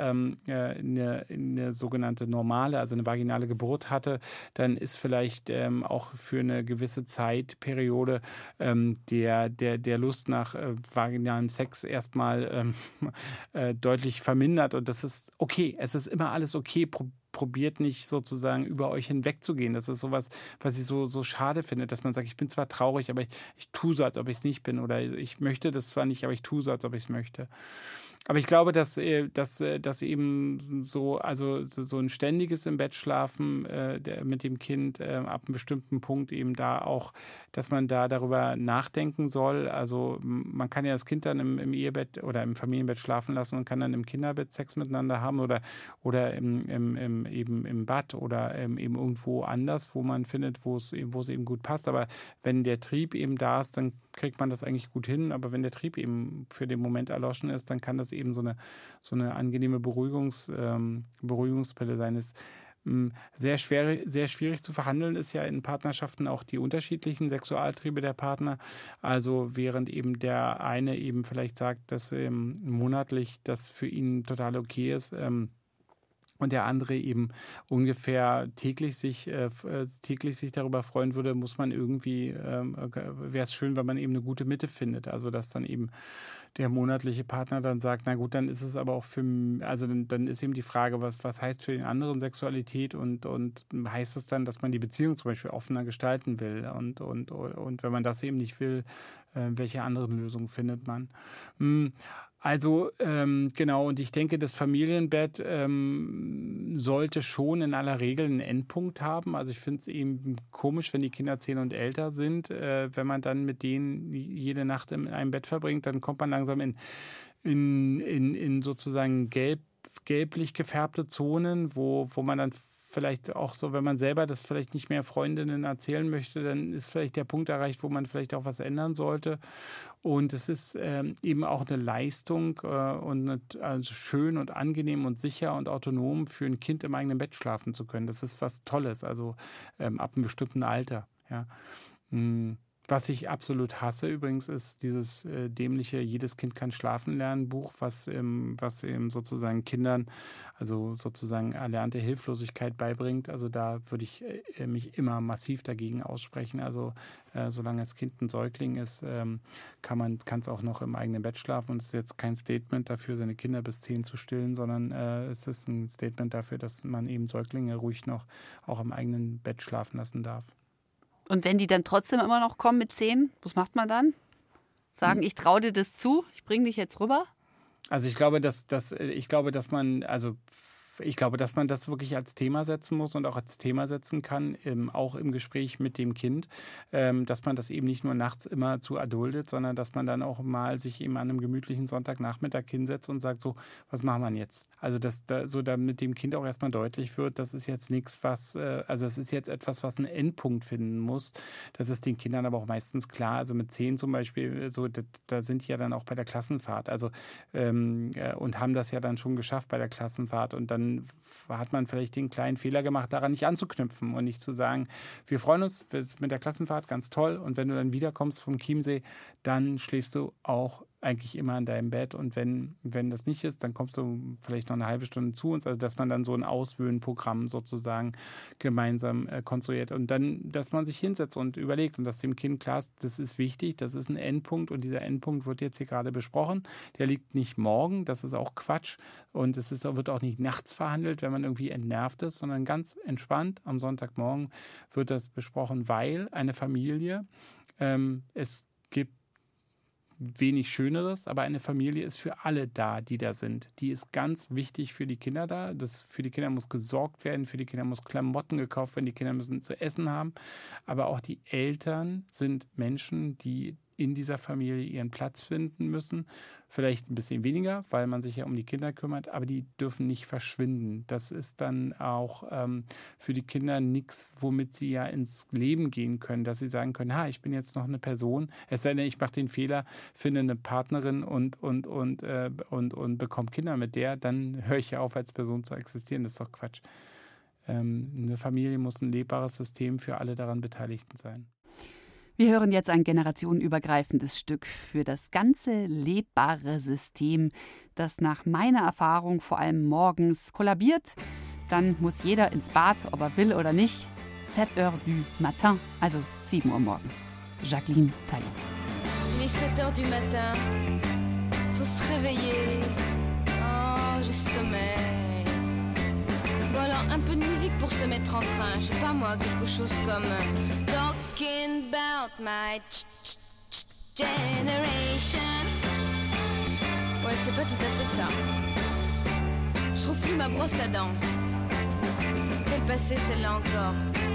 eine sogenannte normale, also eine vaginale Geburt hatte, dann ist vielleicht auch für eine gewisse Zeitperiode der Lust nach vaginalem Sex erstmal deutlich vermindert und das ist okay. Es ist immer alles okay. Probiert nicht sozusagen über euch hinwegzugehen. Das ist sowas, was ich so schade finde, dass man sagt, ich bin zwar traurig, aber ich tue so, als ob ich es nicht bin oder ich möchte das zwar nicht, aber ich tue so, als ob ich es möchte. Aber ich glaube, dass eben so ein ständiges im Bett schlafen mit dem Kind ab einem bestimmten Punkt eben da auch, dass man da darüber nachdenken soll. Also man kann ja das Kind dann im Ehebett oder im Familienbett schlafen lassen und kann dann im Kinderbett Sex miteinander haben oder im Bad oder eben irgendwo anders, wo man findet, wo es eben gut passt. Aber wenn der Trieb eben da ist, dann kriegt man das eigentlich gut hin. Aber wenn der Trieb eben für den Moment erloschen ist, dann kann das eben so eine angenehme Beruhigungspille sein. Ist sehr schwierig zu verhandeln ist ja in Partnerschaften auch die unterschiedlichen Sexualtriebe der Partner. Also während eben der eine eben vielleicht sagt, dass monatlich das für ihn total okay ist, und der andere eben ungefähr täglich sich darüber freuen würde, muss man irgendwie, wäre es schön, wenn man eben eine gute Mitte findet. Also dass dann eben der monatliche Partner dann sagt, na gut, dann ist es aber auch dann ist eben die Frage, was heißt für den anderen Sexualität und heißt es dann, dass man die Beziehung zum Beispiel offener gestalten will und wenn man das eben nicht will, welche anderen Lösungen findet man? Also genau, und ich denke, das Familienbett sollte schon in aller Regel einen Endpunkt haben. Also ich finde es eben komisch, wenn die Kinder 10 und älter sind, wenn man dann mit denen jede Nacht in einem Bett verbringt, dann kommt man langsam in sozusagen gelblich gefärbte Zonen, wo man dann vielleicht auch so, wenn man selber das vielleicht nicht mehr Freundinnen erzählen möchte, dann ist vielleicht der Punkt erreicht, wo man vielleicht auch was ändern sollte. Und es ist eben auch eine Leistung also schön und angenehm und sicher und autonom für ein Kind im eigenen Bett schlafen zu können. Das ist was Tolles, also ab einem bestimmten Alter. Ja. Was ich absolut hasse übrigens, ist dieses dämliche Jedes Kind kann schlafen lernen Buch, was eben sozusagen Kindern, also sozusagen erlernte Hilflosigkeit beibringt. Also da würde ich mich immer massiv dagegen aussprechen. Also solange das Kind ein Säugling ist, kann es auch noch im eigenen Bett schlafen. Und es ist jetzt kein Statement dafür, seine Kinder bis 10 zu stillen, sondern es ist ein Statement dafür, dass man eben Säuglinge ruhig noch auch im eigenen Bett schlafen lassen darf. Und wenn die dann trotzdem immer noch kommen mit 10, was macht man dann? Sagen, ich traue dir das zu, ich bringe dich jetzt rüber? Also ich glaube, dass man das wirklich als Thema setzen muss und auch als Thema setzen kann, auch im Gespräch mit dem Kind, dass man das eben nicht nur nachts immer zu erduldet, sondern dass man dann auch mal sich eben an einem gemütlichen Sonntagnachmittag hinsetzt und sagt, so, was machen wir jetzt? Also damit dem Kind auch erstmal deutlich wird, das ist jetzt nichts, es ist jetzt etwas, was einen Endpunkt finden muss. Das ist den Kindern aber auch meistens klar. Also mit 10 zum Beispiel, so, da sind die ja dann auch bei der Klassenfahrt, und haben das ja dann schon geschafft bei der Klassenfahrt und dann hat man vielleicht den kleinen Fehler gemacht, daran nicht anzuknüpfen und nicht zu sagen, wir freuen uns mit der Klassenfahrt, ganz toll, und wenn du dann wiederkommst vom Chiemsee, dann schläfst du auch eigentlich immer in deinem Bett, und wenn das nicht ist, dann kommst du vielleicht noch eine halbe Stunde zu uns, also dass man dann so ein Auswöhnprogramm sozusagen gemeinsam konstruiert und dann, dass man sich hinsetzt und überlegt und dass dem Kind klar ist, das ist wichtig, das ist ein Endpunkt und dieser Endpunkt wird jetzt hier gerade besprochen, der liegt nicht morgen, das ist auch Quatsch, und wird auch nicht nachts verhandelt, wenn man irgendwie entnervt ist, sondern ganz entspannt am Sonntagmorgen wird das besprochen, weil eine Familie, es gibt wenig Schöneres, aber eine Familie ist für alle da, die da sind. Die ist ganz wichtig für die Kinder da. Für die Kinder muss gesorgt werden, für die Kinder muss Klamotten gekauft werden, die Kinder müssen zu essen haben. Aber auch die Eltern sind Menschen, die in dieser Familie ihren Platz finden müssen. Vielleicht ein bisschen weniger, weil man sich ja um die Kinder kümmert, aber die dürfen nicht verschwinden. Das ist dann auch für die Kinder nichts, womit sie ja ins Leben gehen können, dass sie sagen können, ich bin jetzt noch eine Person, es sei denn, ich mache den Fehler, finde eine Partnerin und bekomme Kinder mit der, dann höre ich ja auf, als Person zu existieren. Das ist doch Quatsch. Eine Familie muss ein lebbares System für alle daran Beteiligten sein. Wir hören jetzt ein generationenübergreifendes Stück für das ganze lebbare System, das nach meiner Erfahrung vor allem morgens kollabiert. Dann muss jeder ins Bad, ob er will oder nicht. 7 heures du matin, also 7 Uhr morgens. Jacqueline Talley. Il est 7 heures du matin, faut se réveiller. Oh, j'ai sommeil. Bon alors, un peu de musique pour se mettre en train. Je sais pas moi, quelque chose comme Talking about my generation. Ouais, c'est pas tout à fait ça. Je trouve plus ma brosse à dents. Quelle passée celle-là encore.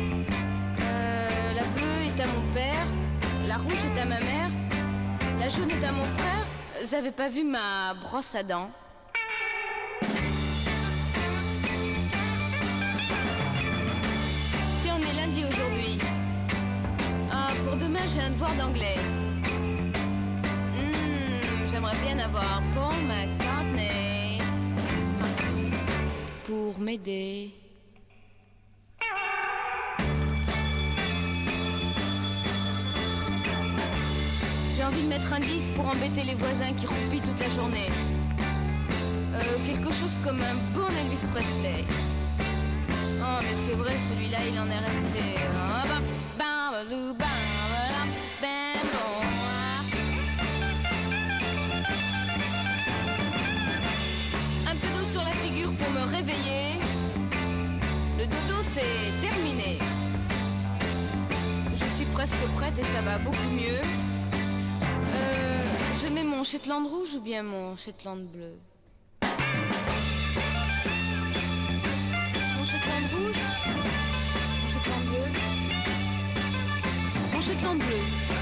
La bleue est à mon père, la rouge est à ma mère, la jaune est à mon frère. Vous avez pas vu ma brosse à dents? Tiens, on est lundi aujourd'hui. Pour demain, j'ai un devoir d'anglais. J'aimerais bien avoir Paul McCartney pour m'aider. J'ai envie de mettre un 10 pour embêter les voisins qui roupillent toute la journée. Quelque chose comme un bon Elvis Presley. Oh, mais c'est vrai, celui-là, il en est resté. Un peu d'eau sur la figure pour me réveiller. Le dodo, c'est terminé. Je suis presque prête et ça va beaucoup mieux. Je mets mon Shetland rouge ou bien mon Shetland bleu? Mon Shetland rouge? Mon Shetland bleu? Mon Shetland bleu?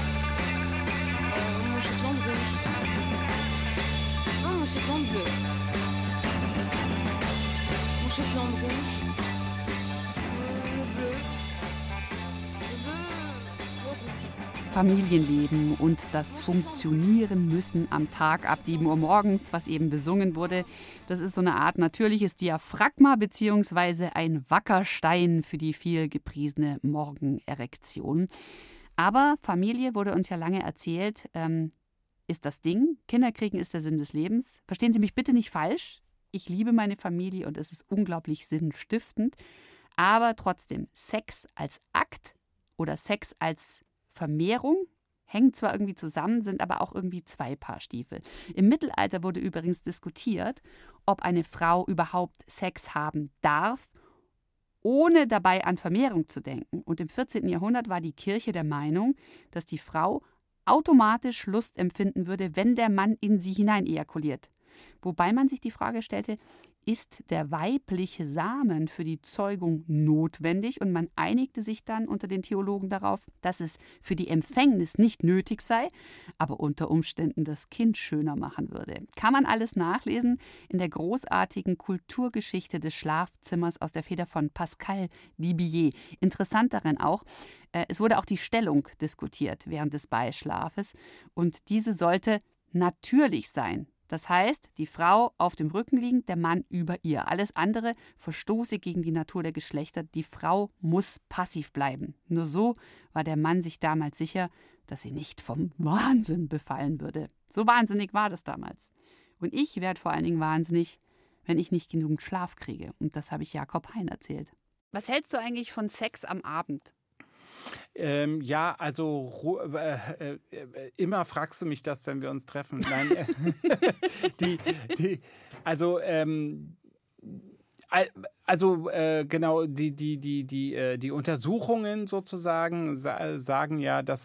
Mon Shetland rouge? Non, mon Shetland bleu. Mon Shetland rouge? Le bleu? Le bleu? Le rouge? Familienleben und das Funktionieren müssen am Tag ab 7 Uhr morgens, was eben besungen wurde. Das ist so eine Art natürliches Diaphragma bzw. ein Wackerstein für die viel gepriesene Morgenerektion. Aber Familie, wurde uns ja lange erzählt, ist das Ding. Kinder kriegen ist der Sinn des Lebens. Verstehen Sie mich bitte nicht falsch. Ich liebe meine Familie und es ist unglaublich sinnstiftend. Aber trotzdem, Sex als Akt oder Sex als Vermehrung hängen zwar irgendwie zusammen, sind aber auch irgendwie zwei Paar Stiefel. Im Mittelalter wurde übrigens diskutiert, ob eine Frau überhaupt Sex haben darf, ohne dabei an Vermehrung zu denken. Und im 14. Jahrhundert war die Kirche der Meinung, dass die Frau automatisch Lust empfinden würde, wenn der Mann in sie hinein ejakuliert. Wobei man sich die Frage stellte, ist der weibliche Samen für die Zeugung notwendig? Und man einigte sich dann unter den Theologen darauf, dass es für die Empfängnis nicht nötig sei, aber unter Umständen das Kind schöner machen würde. Kann man alles nachlesen in der großartigen Kulturgeschichte des Schlafzimmers aus der Feder von Pascal Dibillet. Interessant darin auch, es wurde auch die Stellung diskutiert während des Beischlafes und diese sollte natürlich sein. Das heißt, die Frau auf dem Rücken liegend, der Mann über ihr. Alles andere verstoße gegen die Natur der Geschlechter. Die Frau muss passiv bleiben. Nur so war der Mann sich damals sicher, dass sie nicht vom Wahnsinn befallen würde. So wahnsinnig war das damals. Und ich werde vor allen Dingen wahnsinnig, wenn ich nicht genügend Schlaf kriege. Und das habe ich Jakob Hein erzählt. Was hältst du eigentlich von Sex am Abend? Ja, also immer fragst du mich das, wenn wir uns treffen. Nein, genau, die Untersuchungen sozusagen sagen ja, dass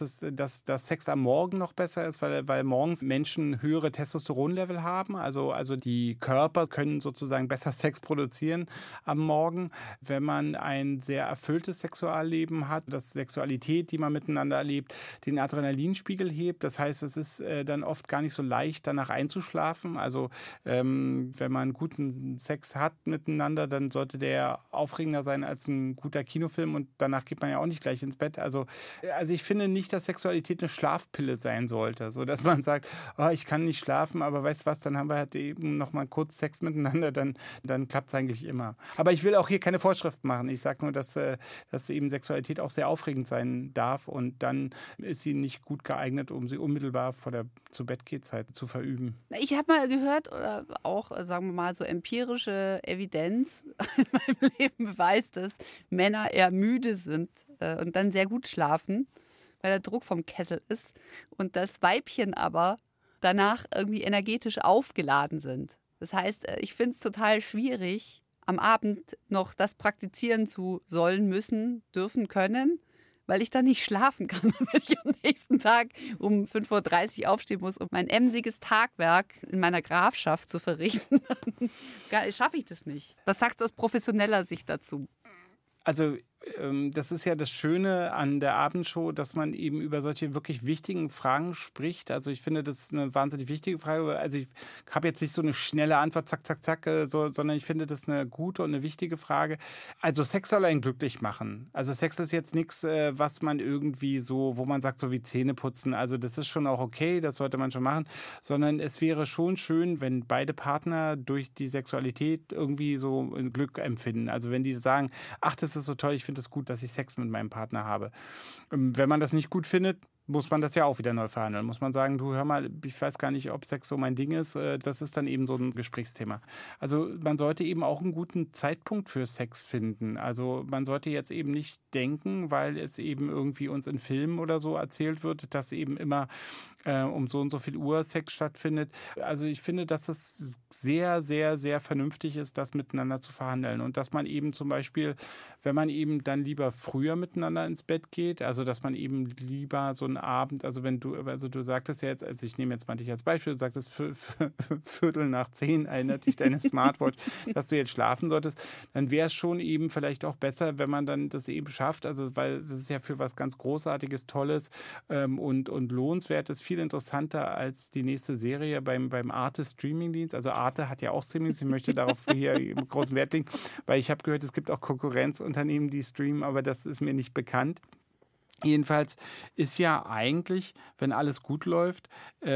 Sex am Morgen noch besser ist, weil morgens Menschen höhere Testosteronlevel haben. Also die Körper können sozusagen besser Sex produzieren am Morgen. Wenn man ein sehr erfülltes Sexualleben hat, dass Sexualität, die man miteinander erlebt, den Adrenalinspiegel hebt. Das heißt, es ist dann oft gar nicht so leicht, danach einzuschlafen. Also wenn man guten Sex hat miteinander, dann sollte der aufregender sein als ein guter Kinofilm und danach geht man ja auch nicht gleich ins Bett. Also ich finde nicht, dass Sexualität eine Schlafpille sein sollte, so dass man sagt, oh, ich kann nicht schlafen, aber weißt du was, dann haben wir halt eben noch mal kurz Sex miteinander, dann klappt es eigentlich immer. Aber ich will auch hier keine Vorschriften machen. Ich sage nur, dass eben Sexualität auch sehr aufregend sein darf und dann ist sie nicht gut geeignet, um sie unmittelbar vor der Zu-Bett-Gehzeit zu verüben. Ich habe mal gehört, oder auch, sagen wir mal, so empirische Evidenz in meinem Leben beweist, dass Männer eher müde sind und dann sehr gut schlafen, weil der Druck vom Kessel ist und das Weibchen aber danach irgendwie energetisch aufgeladen sind. Das heißt, ich finde es total schwierig, am Abend noch das praktizieren zu sollen, müssen, dürfen, können, weil ich dann nicht schlafen kann, wenn ich am nächsten Tag um 5.30 Uhr aufstehen muss, um mein emsiges Tagwerk in meiner Grafschaft zu verrichten. Dann schaffe ich das nicht. Was sagst du aus professioneller Sicht dazu? Also das ist ja das Schöne an der Abendshow, dass man eben über solche wirklich wichtigen Fragen spricht. Also ich finde, das ist eine wahnsinnig wichtige Frage. Also ich habe jetzt nicht so eine schnelle Antwort, zack, zack, zack, sondern ich finde das eine gute und eine wichtige Frage. Also Sex soll einen glücklich machen. Also Sex ist jetzt nichts, was man irgendwie so, wo man sagt, so wie Zähne putzen. Also das ist schon auch okay, das sollte man schon machen. Sondern es wäre schon schön, wenn beide Partner durch die Sexualität irgendwie so ein Glück empfinden. Also wenn die sagen, ach, das ist so toll, ich finde es gut, dass ich Sex mit meinem Partner habe. Wenn man das nicht gut findet, muss man das ja auch wieder neu verhandeln. Muss man sagen, du hör mal, ich weiß gar nicht, ob Sex so mein Ding ist. Das ist dann eben so ein Gesprächsthema. Also man sollte eben auch einen guten Zeitpunkt für Sex finden. Also man sollte jetzt eben nicht denken, weil es eben irgendwie uns in Filmen oder so erzählt wird, dass eben immer um so und so viel Uhr Sex stattfindet. Also ich finde, dass es sehr, sehr, sehr vernünftig ist, das miteinander zu verhandeln. Und dass man eben zum Beispiel, wenn man eben dann lieber früher miteinander ins Bett geht, also dass man eben lieber so einen Abend, also du sagtest ja jetzt, also ich nehme jetzt mal dich als Beispiel, du sagtest 9:45 erinnert dich deine Smartwatch, dass du jetzt schlafen solltest, dann wäre es schon eben vielleicht auch besser, wenn man dann das eben schafft, also weil das ist ja für was ganz Großartiges, Tolles und lohnenswertes, viel interessanter als die nächste Serie beim Arte Streamingdienst. Also Arte hat ja auch Streamingdienst, ich möchte darauf hier großen Wert legen, weil ich habe gehört, es gibt auch Konkurrenzunternehmen, die streamen, aber das ist mir nicht bekannt. Jedenfalls ist ja eigentlich, wenn alles gut läuft,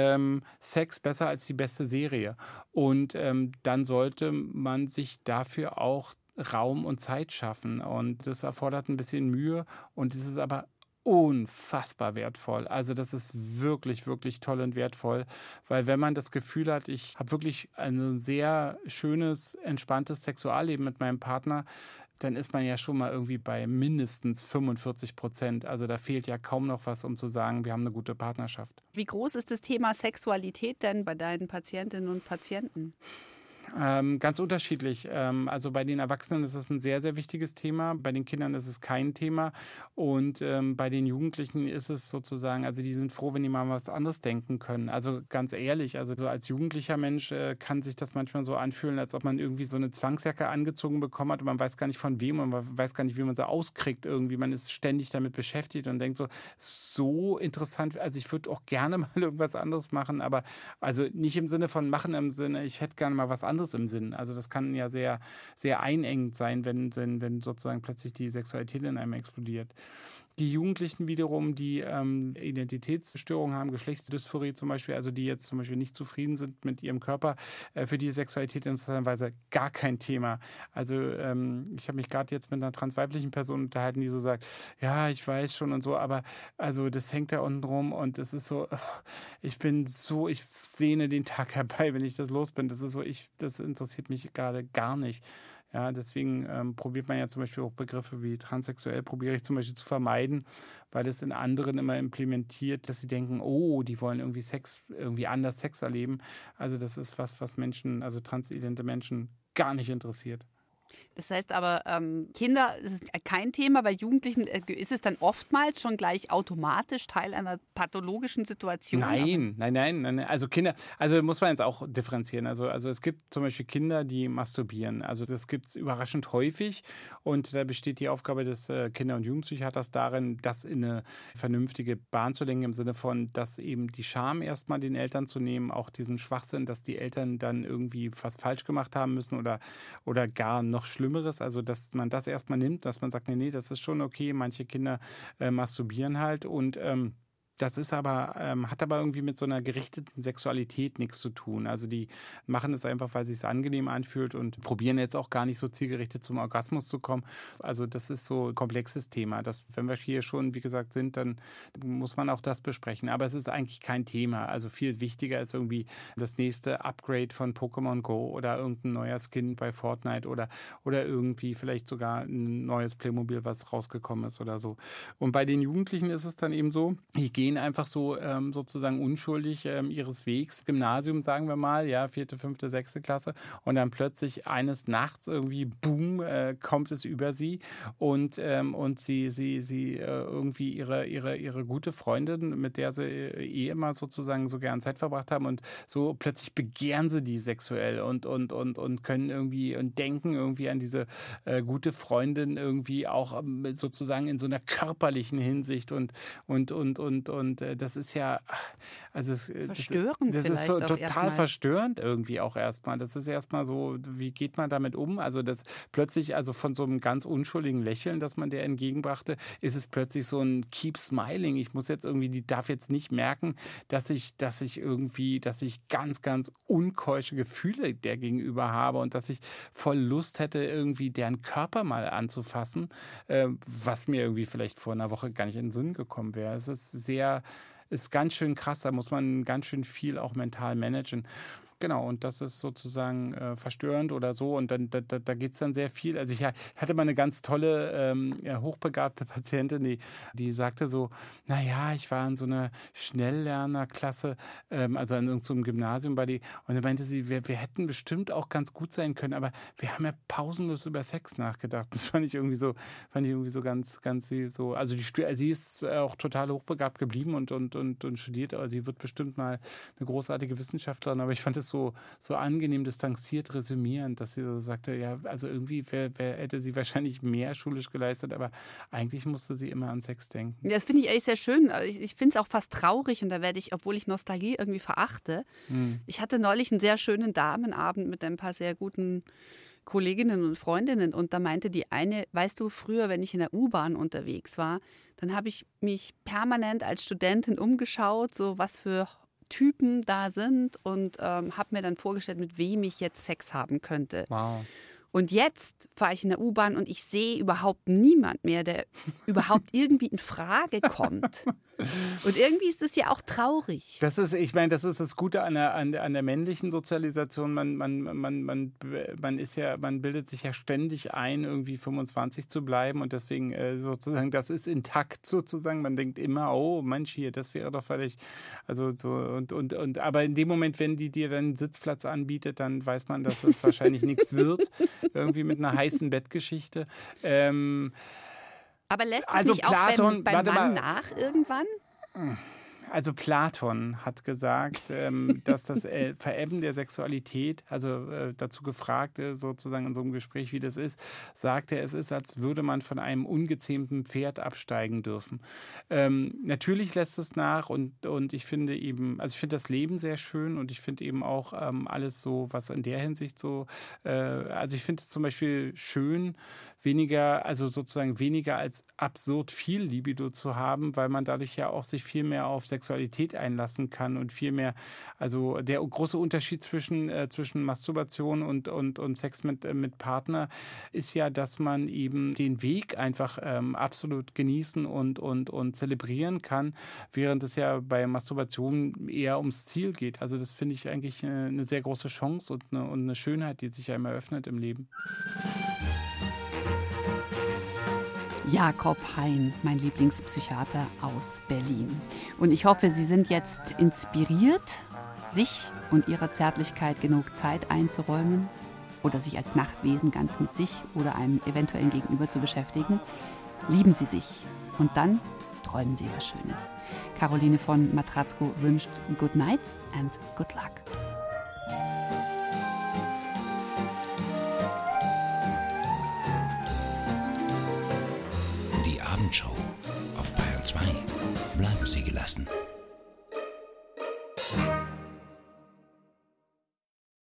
Sex besser als die beste Serie. Und dann sollte man sich dafür auch Raum und Zeit schaffen. Und das erfordert ein bisschen Mühe und es ist aber unfassbar wertvoll. Also das ist wirklich, wirklich toll und wertvoll, weil wenn man das Gefühl hat, ich habe wirklich ein sehr schönes, entspanntes Sexualleben mit meinem Partner, dann ist man ja schon mal irgendwie bei mindestens 45%. Also da fehlt ja kaum noch was, um zu sagen, wir haben eine gute Partnerschaft. Wie groß ist das Thema Sexualität denn bei deinen Patientinnen und Patienten? Ganz unterschiedlich. Also bei den Erwachsenen ist es ein sehr, sehr wichtiges Thema. Bei den Kindern ist es kein Thema. Und bei den Jugendlichen ist es sozusagen, also die sind froh, wenn die mal was anderes denken können. Also ganz ehrlich, also so als jugendlicher Mensch kann sich das manchmal so anfühlen, als ob man irgendwie so eine Zwangsjacke angezogen bekommen hat und man weiß gar nicht von wem und man weiß gar nicht, wie man sie auskriegt irgendwie. Man ist ständig damit beschäftigt und denkt so interessant. Also ich würde auch gerne mal irgendwas anderes machen, aber also nicht im Sinne von machen, im Sinne, ich hätte gerne mal was anderes im Sinn. Also das kann ja sehr, sehr einengend sein, wenn sozusagen plötzlich die Sexualität in einem explodiert. Die Jugendlichen wiederum, die Identitätsstörungen haben, Geschlechtsdysphorie zum Beispiel, also die jetzt zum Beispiel nicht zufrieden sind mit ihrem Körper, für die Sexualität interessanterweise gar kein Thema. Also ich habe mich gerade jetzt mit einer transweiblichen Person unterhalten, die so sagt, ja, ich weiß schon und so, aber also das hängt da unten rum und es ist so, ich sehne den Tag herbei, wenn ich das los bin. Das ist so, das interessiert mich gerade gar nicht. Ja, deswegen probiert man ja zum Beispiel auch Begriffe wie transsexuell, probiere ich zum Beispiel zu vermeiden, weil es in anderen immer implementiert, dass sie denken, oh, die wollen irgendwie anders Sex erleben. Also das ist was Menschen, also transidente Menschen gar nicht interessiert. Das heißt aber, Kinder, das ist kein Thema, bei Jugendlichen ist es dann oftmals schon gleich automatisch Teil einer pathologischen Situation? Nein. Also Kinder, also muss man jetzt auch differenzieren. Also es gibt zum Beispiel Kinder, die masturbieren. Also das gibt es überraschend häufig und da besteht die Aufgabe des Kinder- und Jugendpsychiaters darin, das in eine vernünftige Bahn zu lenken, im Sinne von, dass eben die Scham erstmal den Eltern zu nehmen, auch diesen Schwachsinn, dass die Eltern dann irgendwie was falsch gemacht haben müssen oder gar noch Schlimmeres, also dass man das erstmal nimmt, dass man sagt, nee, das ist schon okay, manche Kinder masturbieren halt und das ist aber, hat aber irgendwie mit so einer gerichteten Sexualität nichts zu tun. Also die machen es einfach, weil es sich angenehm anfühlt und probieren jetzt auch gar nicht so zielgerichtet zum Orgasmus zu kommen. Also das ist so ein komplexes Thema. Wenn wir hier schon, wie gesagt, sind, dann muss man auch das besprechen. Aber es ist eigentlich kein Thema. Also viel wichtiger ist irgendwie das nächste Upgrade von Pokémon Go oder irgendein neuer Skin bei Fortnite oder irgendwie vielleicht sogar ein neues Playmobil, was rausgekommen ist oder so. Und bei den Jugendlichen ist es dann eben so, die gehen einfach so sozusagen unschuldig ihres Wegs, Gymnasium sagen wir mal, ja, 4., 5., 6. Klasse und dann plötzlich eines Nachts irgendwie, boom, kommt es über sie und sie irgendwie ihre gute Freundin, mit der sie immer sozusagen so gern Zeit verbracht haben und so plötzlich begehren sie die sexuell und können irgendwie und denken irgendwie an diese gute Freundin irgendwie auch sozusagen in so einer körperlichen Hinsicht und das ist ja, also verstörend das ist so total verstörend irgendwie auch erstmal. Das ist erstmal so, wie geht man damit um? Also das plötzlich, also von so einem ganz unschuldigen Lächeln, das man der entgegenbrachte, ist es plötzlich so ein Keep Smiling. Ich muss jetzt irgendwie, die darf jetzt nicht merken, dass ich ganz, ganz unkeusche Gefühle der gegenüber habe und dass ich voll Lust hätte, irgendwie deren Körper mal anzufassen, was mir irgendwie vielleicht vor einer Woche gar nicht in den Sinn gekommen wäre. Es ist sehr ist ganz schön krass, da muss man ganz schön viel auch mental managen. Genau, und das ist sozusagen verstörend oder so. Und dann da geht es dann sehr viel. Also ich hatte mal eine ganz tolle, hochbegabte Patientin, die sagte so, naja, ich war in so einer Schnelllernerklasse, also in irgendeinem Gymnasium bei die. Und dann meinte sie, wir hätten bestimmt auch ganz gut sein können, aber wir haben ja pausenlos über Sex nachgedacht. Das fand ich irgendwie so ganz so. Also sie ist auch total hochbegabt geblieben und studiert, aber sie wird bestimmt mal eine großartige Wissenschaftlerin. Aber ich fand es so angenehm distanziert resümierend, dass sie so sagte, ja, also irgendwie hätte sie wahrscheinlich mehr schulisch geleistet, aber eigentlich musste sie immer an Sex denken. Ja, das finde ich eigentlich sehr schön. Ich finde es auch fast traurig und da werde ich, obwohl ich Nostalgie irgendwie verachte, ich hatte neulich einen sehr schönen Damenabend mit ein paar sehr guten Kolleginnen und Freundinnen und da meinte die eine, weißt du, früher, wenn ich in der U-Bahn unterwegs war, dann habe ich mich permanent als Studentin umgeschaut, so was für Typen da sind und habe mir dann vorgestellt, mit wem ich jetzt Sex haben könnte. Wow. Und jetzt fahre ich in der U-Bahn und ich sehe überhaupt niemand mehr, der überhaupt irgendwie in Frage kommt. Und irgendwie ist es ja auch traurig. Ich meine, das ist das Gute an der männlichen Sozialisation. Man bildet sich ja ständig ein, irgendwie 25 zu bleiben und deswegen sozusagen, das ist intakt sozusagen. Man denkt immer, oh Mensch, hier, das wäre doch völlig, also so und aber in dem Moment, wenn die dir dann einen Sitzplatz anbietet, dann weiß man, dass es wahrscheinlich nichts wird. Irgendwie mit einer heißen Bettgeschichte. Aber lässt es also nicht Platon, auch beim Mann nach irgendwann? Also Platon hat gesagt, dass das Verebben der Sexualität, also dazu gefragt sozusagen in so einem Gespräch, wie das ist, sagte er, es ist, als würde man von einem ungezähmten Pferd absteigen dürfen. Natürlich lässt es nach und ich finde eben, also ich finde das Leben sehr schön und ich finde eben auch alles so, was in der Hinsicht so, also ich finde es zum Beispiel schön, weniger als absurd viel Libido zu haben, weil man dadurch ja auch sich viel mehr auf Sexualität einlassen kann und viel mehr, also der große Unterschied zwischen Masturbation und Sex mit Partner ist ja, dass man eben den Weg einfach absolut genießen und zelebrieren kann, während es ja bei Masturbation eher ums Ziel geht. Also das finde ich eigentlich eine sehr große Chance und eine Schönheit, die sich einem eröffnet im Leben. Jakob Hein, mein Lieblingspsychiater aus Berlin. Und ich hoffe, Sie sind jetzt inspiriert, sich und Ihrer Zärtlichkeit genug Zeit einzuräumen oder sich als Nachtwesen ganz mit sich oder einem eventuellen Gegenüber zu beschäftigen. Lieben Sie sich und dann träumen Sie was Schönes. Caroline von Matratzko wünscht Good Night and Good Luck. Die Abendshow auf Bayern 2. Bleiben Sie gelassen.